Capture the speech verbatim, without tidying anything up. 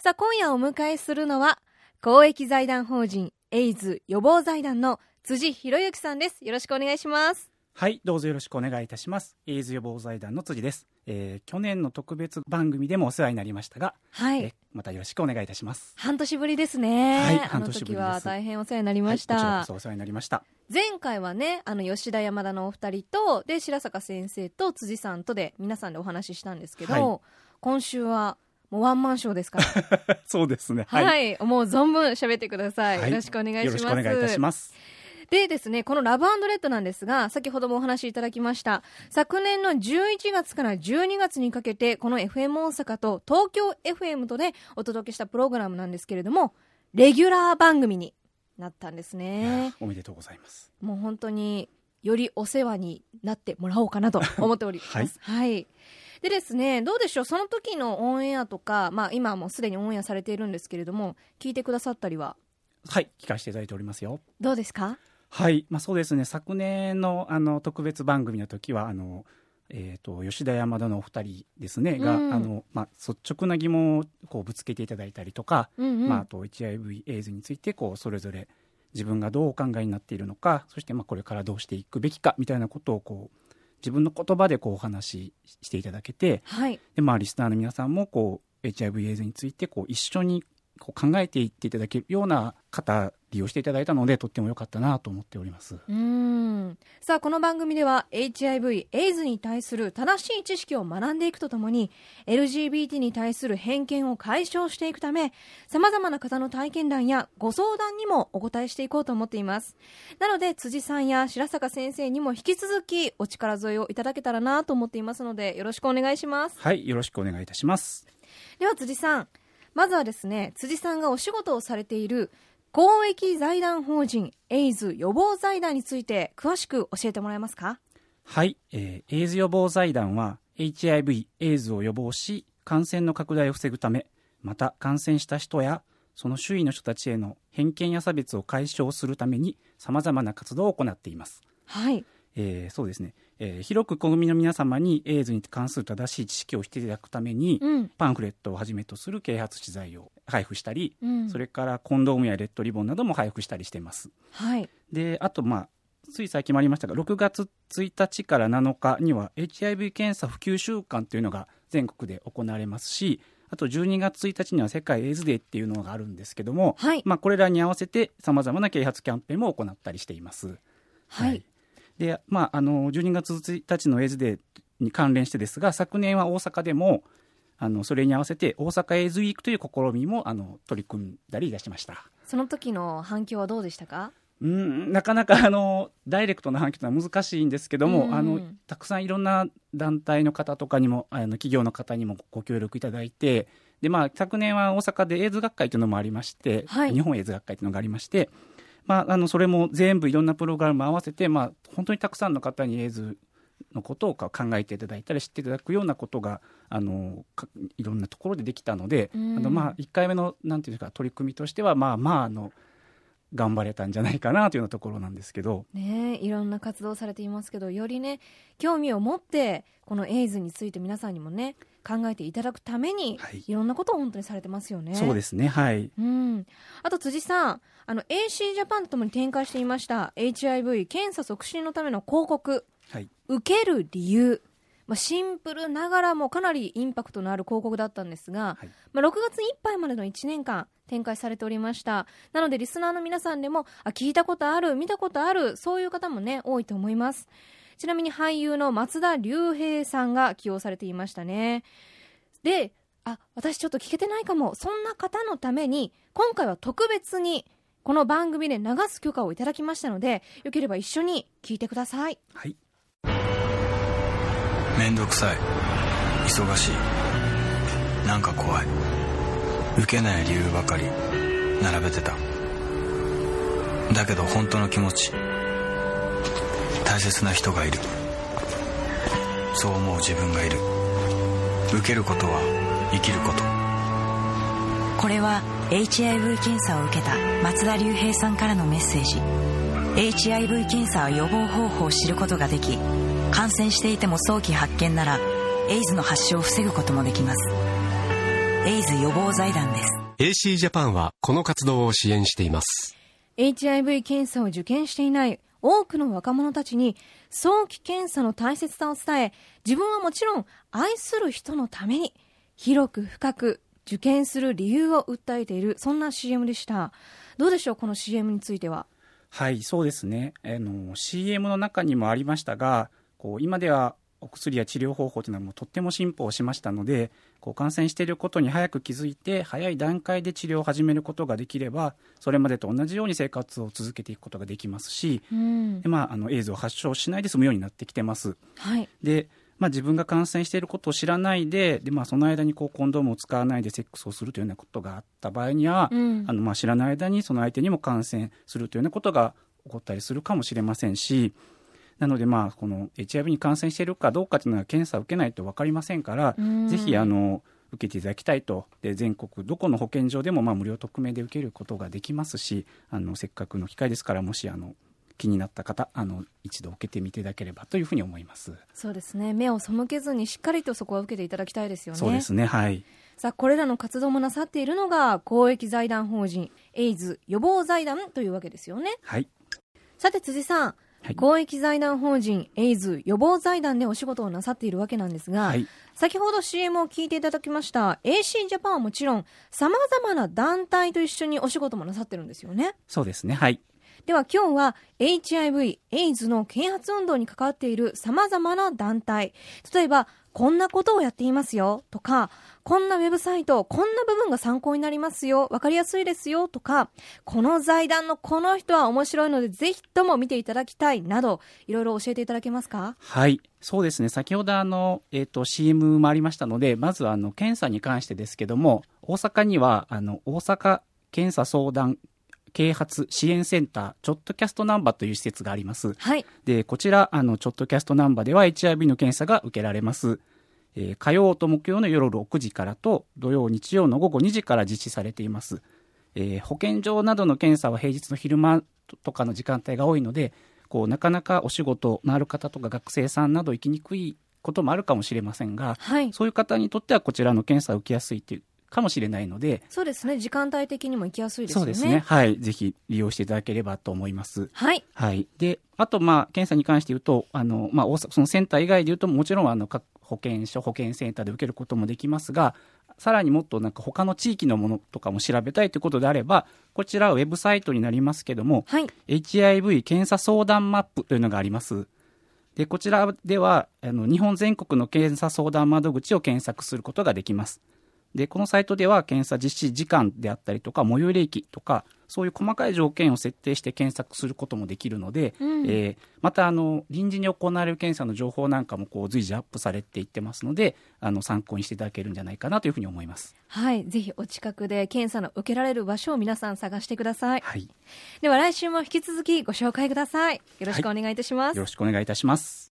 さあ今夜お迎えするのは公益財団法人エイズ予防財団の辻博之さんです。よろしくお願いします。 はい、どうぞよろしくお願いいたします。エイズ予防財団の辻です。えー、去年の特別番組でもお世話になりましたが、はい、えー、またよろしくお願いいたします。 半年ぶりですね。 はい、 半年ぶりです。あの時は大変お世話になりました。 はい、こちらこそお世話になりました。 前回はね、あの吉田山田のお二人とで白坂先生と辻さんとで皆さんでお話ししたんですけど、はい、今週はもうワンマンショーですからそうですね、 はい、はい、もう存分喋ってください、はい、よろしくお願いします。 よろしくお願いいたします。 でですね、このラブ&レッドなんですが、先ほどもお話しいただきました昨年のじゅういちがつからじゅうにがつにかけてこの エフエム 大阪と東京 エフエム とでお届けしたプログラムなんですけれども、レギュラー番組になったんですね。 おめでとうございます。 もう本当によりお世話になってもらおうかなと思っております、はい、はい。でですね、どうでしょう、その時のオンエアとか、まあ、今はもうすでにオンエアされているんですけれども、聞いてくださったりは？ はい、聞かせていただいておりますよ。 どうですか？ はい、まあ、そうですね、昨年 の, あの特別番組の時はあの、えー、と吉田山田のお二人ですね、うん、があの、まあ、率直な疑問をこうぶつけていただいたりとか、うんうん、まあ、あと エイチアイブイ エイズについてこうそれぞれ自分がどうお考えになっているのか、そしてまあこれからどうしていくべきかみたいなことをこう自分の言葉でこうお話ししていただけて、はい、でまあ、リスナーの皆さんもこう エイチアイブイ エイズについてこう一緒にこう考えていっていただけるような方利用していただいたので、とっても良かったなと思っております。 うーん、さあこの番組では エイチアイブイ エイズに対する正しい知識を学んでいくとともに エルジービーティー に対する偏見を解消していくため、さまざまな方の体験談やご相談にもお答えしていこうと思っています。なので辻さんや白坂先生にも引き続きお力添えをいただけたらなと思っていますので、よろしくお願いします。 はい、よろしくお願いいたします。 では辻さん、まずはですね、辻さんがお仕事をされている公益財団法人エイズ予防財団について詳しく教えてもらえますか？ はい、えー、エイズ予防財団は エイチアイブイ エイズを予防し感染の拡大を防ぐため、また感染した人やその周囲の人たちへの偏見や差別を解消するためにさまざまな活動を行っています。 はい、 えー、そうですね、えー、広く国民の皆様にエイズに関する正しい知識をしていただくために、うん、パンフレットをはじめとする啓発資材を配布したり、うん、それからコンドームやレッドリボンなども配布したりしています。 はい、 であと、まあ、つい最近もありましたがろくがつついたちからなのかには エイチアイブイ 検査普及週間というのが全国で行われますし、あとじゅうにがつついたちには世界エイズデーっていうのがあるんですけども、はい、まあ、これらに合わせてさまざまな啓発キャンペーンも行ったりしています。 はい、はい。 でまあ、あのじゅうにがつついたちのエイズデーに関連してですが、昨年は大阪でもあのそれに合わせて大阪エイズウィークという試みもあの取り組んだりいたしました。 その時の反響はどうでしたか？ うん、なかなかあのダイレクトな反響というのは難しいんですけども、あのたくさんいろんな団体の方とかにもあの企業の方にもご協力いただいて、で、まあ、昨年は大阪でエイズ学会というのもありまして、はい、日本エイズ学会というのがありまして、まあ、あのそれも全部いろんなプログラム合わせて、まあ、本当にたくさんの方にエイズのことを考えていただいたり知っていただくようなことがあのいろんなところでできたので、あの、まあ、いっかいめのなんていうか取り組みとしてはまあまああの頑張れたんじゃないかなというようなところなんですけど、 ね、いろんな活動をされていますけど、よりね興味を持ってこのエイズについて皆さんにもね考えていただくために、はい、いろんなことを本当にされてますよね。 そうですね、はい、 うん、あと辻さん、あの エーシー ジャパンとともに展開していました エイチアイブイ 検査促進のための広告、はい、受ける理由、まあ、シンプルながらもかなりインパクトのある広告だったんですが、はい、まあ、ろくがついっぱいまでのいちねんかん展開されておりました。なのでリスナーの皆さんでもあ聞いたことある見たことある、そういう方もね多いと思います。ちなみに俳優の松田龍平さんが起用されていましたね。で、あ、私ちょっと聞けてないかも、そんな方のために今回は特別にこの番組で流す許可をいただきましたので、よければ一緒に聞いてください。 はい。 めんどくさい、忙しい、なんか怖い、受けない理由ばかり並べてた。だけど本当の気持ち、大切な人がいる、そう思う自分がいる。受けることは生きること。 これは エイチアイブイ 検査を受けた松田龍平さんからのメッセージ。 エイチアイブイ 検査は予防方法を知ることができ、感染していても早期発見ならエイズの発症を防ぐこともできます。 エイズ予防財団です。 エーシー ジャパンはこの活動を支援しています。 エイチアイブイ 検査を受験していない多くの若者たちに早期検査の大切さを伝え、自分はもちろん愛する人のために広く深く受験する理由を訴えている、そんな シーエム でした。どうでしょう、この シーエム については。 はい、そうですね。あの シーエム の中にもありましたが、こう今ではお薬や治療方法というのはもうとっても進歩をしましたので、こう感染していることに早く気づいて早い段階で治療を始めることができれば、それまでと同じように生活を続けていくことができますし、うんでまあ、あのエイズを発症しないで済むようになってきてます。 はい、 でまあ、自分が感染していることを知らないで、で、まあ、その間にこうコンドームを使わないでセックスをするというようなことがあった場合には、うん、あのまあ知らない間にその相手にも感染するというようなことが起こったりするかもしれませんし、なのでまあこの エイチアイブイ に感染しているかどうかというのは検査を受けないと分かりませんから、うん、ぜひあの受けていただきたいと。で全国どこの保健所でもまあ無料匿名で受けることができますし、あのせっかくの機会ですから、もしあの気になった方、あの一度受けてみていただければというふうに思います。 そうですね、目を背けずにしっかりとそこは受けていただきたいですよね。 そうですね、はい。 さあこれらの活動もなさっているのが公益財団法人エイズ予防財団というわけですよね。 はい。 さて辻さん、はい、公益財団法人エイズ予防財団でお仕事をなさっているわけなんですが、はい、先ほど シーエム を聞いていただきました エーシー ジャパンはもちろんさまざまな団体と一緒にお仕事もなさってるんですよね。 そうですね、はい。 では今日は エイチアイブイ エイズの啓発運動に関わっているさまざまな団体、例えばこんなことをやっていますよとか、こんなウェブサイト、こんな部分が参考になりますよ、わかりやすいですよとか、この財団のこの人は面白いのでぜひとも見ていただきたいなど、いろいろ教えていただけますか。 はい、そうですね。先ほどあの、えーと、シーエム もありましたので、まずあの検査に関してですけども、大阪にはあの大阪検査相談啓発支援センターチョットキャストナンバーという施設があります。 はい、 でこちらあのチョットキャストナンバーでは エイチアイブイ の検査が受けられます。えー、火曜と木曜の夜ろくじからと土曜日曜の午後にじから実施されています。えー、保健所などの検査は平日の昼間とかの時間帯が多いので、こうなかなかお仕事のある方とか学生さんなど行きにくいこともあるかもしれませんが、 はい、 そういう方にとってはこちらの検査を受けやすいというかもしれないので。 そうですね、時間帯的にも行きやすいですよね。 そうですね、はい、ぜひ利用していただければと思います。 はい、 はい、であとまあ検査に関して言うと、あの、まあ、大阪そのセンター以外で言うと、もちろんあの各保健所保健センターで受けることもできますが、さらにもっとなんか他の地域のものとかも調べたいということであれば、こちらはウェブサイトになりますけども、 はい、 エイチアイブイ 検査相談マップというのがあります。でこちらではあの日本全国の検査相談窓口を検索することができます。でこのサイトでは検査実施時間であったりとか最寄り駅とか、そういう細かい条件を設定して検索することもできるので、うん、えー、またあの臨時に行われる検査の情報なんかもこう随時アップされていってますので、あの参考にしていただけるんじゃないかなというふうに思います。 はい、ぜひお近くで検査の受けられる場所を皆さん探してください。 はい、 では来週も引き続きご紹介ください。よろしくお願いいたします。 はい、よろしくお願いいたします。